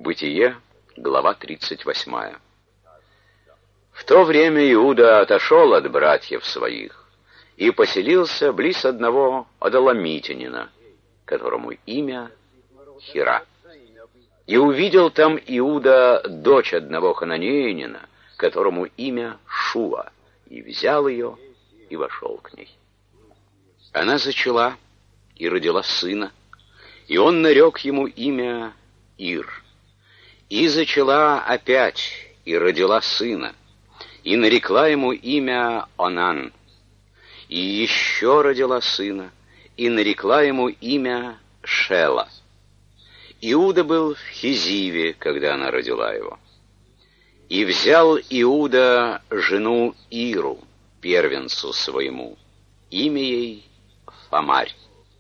Бытие, глава 38. В то время Иуда отошел от братьев своих и поселился близ одного Адаламитянина, которому имя Хира. И увидел там Иуда дочь одного хананеянина, которому имя Шуа, и взял ее и вошел к ней. Она зачала и родила сына, и он нарек ему имя Ир. И зачала опять и родила сына, и нарекла ему имя Онан. И еще родила сына, и нарекла ему имя Шела. Иуда был в Хизиве, когда она родила его. И взял Иуда жену Иру, первенцу своему, имя ей Фамарь.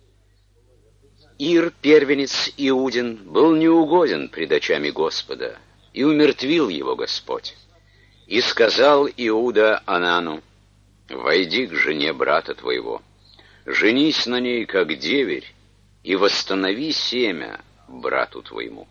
Ир, первенец Иудин, был неугоден пред очами Господа, и умертвил его Господь. И сказал Иуда Онану: «Войди к жене брата твоего, женись на ней, как деверь, и восстанови семя брату твоему».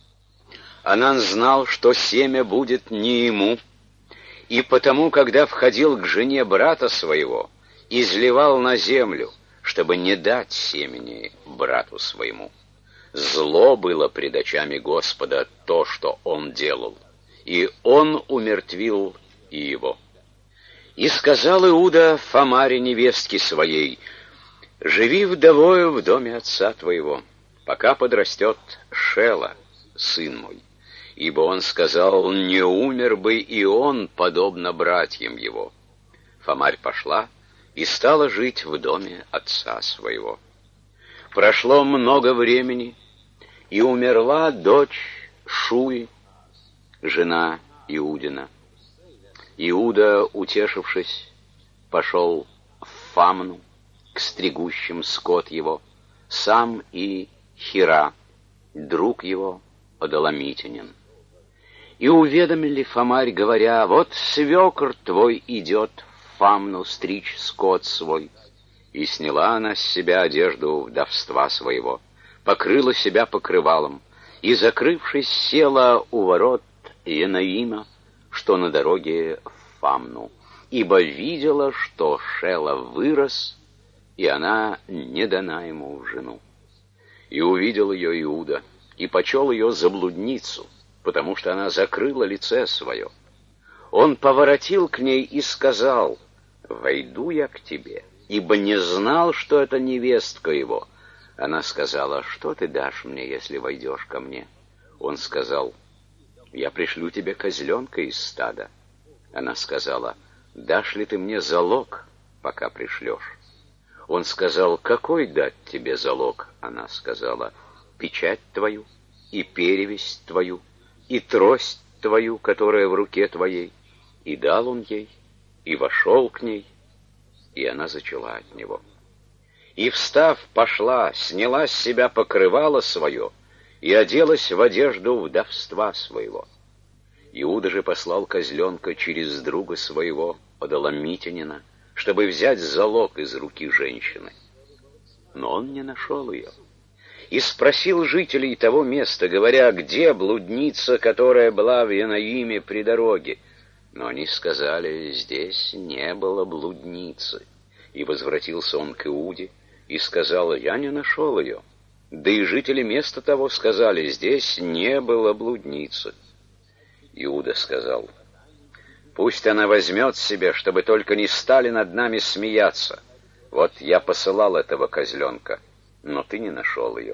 Онан знал, что семя будет не ему, и потому, когда входил к жене брата своего, изливал на землю, чтобы не дать семени брату своему. Зло было пред очами Господа то, что он делал, и он умертвил и его. И сказал Иуда Фамаре, невестке своей: «Живи вдовою в доме отца твоего, пока подрастет Шела, сын мой». Ибо он сказал: «Не умер бы и он, подобно братьям его». Фамарь пошла и стала жить в доме отца своего. Прошло много времени, и умерла дочь Шуи, жена Иудина. Иуда, утешившись, пошел в Фамну к стригущим скот его, сам и Хира, друг его, Адаламитянин. И уведомили Фамарь, говоря: «Вот свекр твой идет в Фамну стричь скот свой». И сняла она с себя одежду вдовства своего, покрыла себя покрывалом, и, закрывшись, села у ворот Енаима, что на дороге в Фамну, ибо видела, что Шела вырос, и она не дана ему в жену. И увидел ее Иуда, и почел ее за блудницу, потому что она закрыла лице свое. Он поворотил к ней и сказал: «Войду я к тебе», ибо не знал, что это невестка его. Она сказала: «Что ты дашь мне, если войдешь ко мне?» Он сказал: «Я пришлю тебе козленка из стада». Она сказала: «Дашь ли ты мне залог, пока пришлешь?» Он сказал: «Какой дать тебе залог?» Она сказала: «Печать твою, и перевесть твою, и трость твою, которая в руке твоей». И дал он ей, и вошел к ней, и она зачала от него. И, встав, пошла, сняла с себя покрывало свое и оделась в одежду вдовства своего. Иуда же послал козленка через друга своего, Адаламитянина, чтобы взять залог из руки женщины. Но он не нашел ее. И спросил жителей того места, говоря: «Где блудница, которая была в Енаиме при дороге?» Но они сказали: «Здесь не было блудницы». И возвратился он к Иуде и сказал: «Я не нашел ее». Да и жители места того сказали: «Здесь не было блудницы». Иуда сказал: «Пусть она возьмет себе, чтобы только не стали над нами смеяться. Вот я посылал этого козленка, но ты не нашел ее».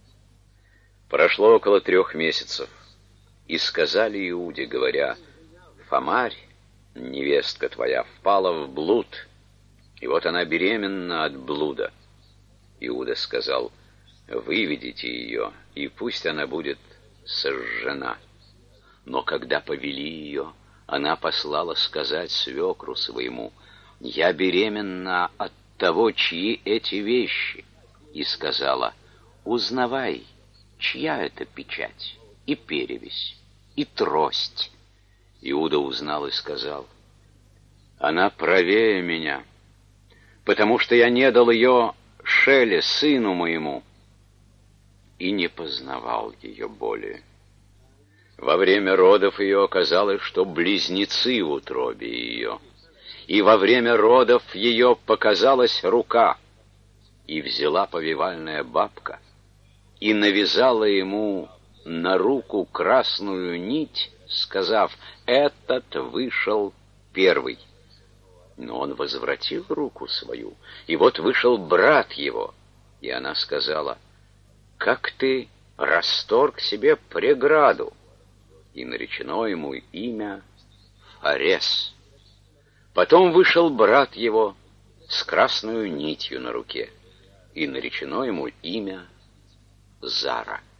Прошло около 3 месяцев, и сказали Иуде, говоря: «Фамарь, невестка твоя, впала в блуд, и вот она беременна от блуда». Иуда сказал: «Выведите ее, и пусть она будет сожжена». Но когда повели ее, она послала сказать свекру своему: «Я беременна от того, чьи эти вещи». И сказала: «Узнавай, чья это печать, и перевесь, и трость». Иуда узнал и сказал: «Она правее меня, потому что я не дал ее Шеле, сыну моему». И не познавал ее более. Во время родов ее оказалось, что близнецы в утробе ее. И во время родов ее показалась рука, и взяла повивальная бабка, и навязала ему на руку красную нить, сказав: «Этот вышел первый». Но он возвратил руку свою, и вот вышел брат его, и она сказала: «Как ты расторг себе преграду?» И наречено ему имя Фарес. Потом вышел брат его с красную нитью на руке, и наречено ему имя Зара.